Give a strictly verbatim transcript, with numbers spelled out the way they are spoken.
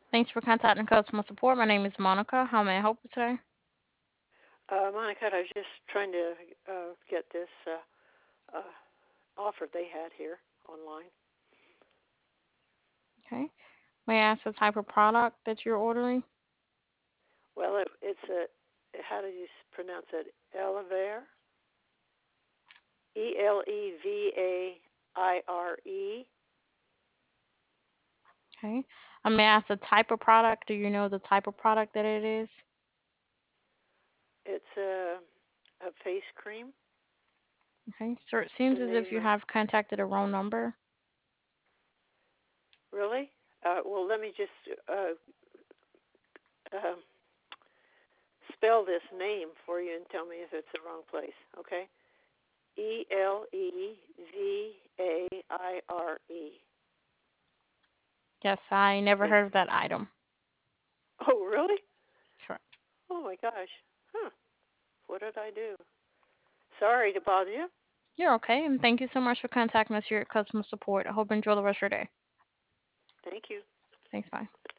Thanks for contacting customer support. My name is Monica. How may I help you today? Uh, Monica, I was just trying to uh, get this uh, uh, offer they had here online. Okay. May I ask the type of product that you're ordering? Well, it, it's a, how do you pronounce it? Elevare? E L E V A I R E. Okay. I may ask the type of product. Do you know the type of product that it is? It's a, a face cream. Okay. So it The seems as if name, you uh, have contacted a wrong number. really? Uh, well, let me just uh, uh, spell this name for you and tell me if it's the wrong place, okay? E L E V A I R E. Yes, I never Yes. heard of that item. Oh, really? Correct. Oh my gosh. Huh. What did I do? Sorry to bother you. You're okay, and thank you so much for contacting us here at customer support. I hope you enjoy the rest of your day. Thank you. Thanks, bye.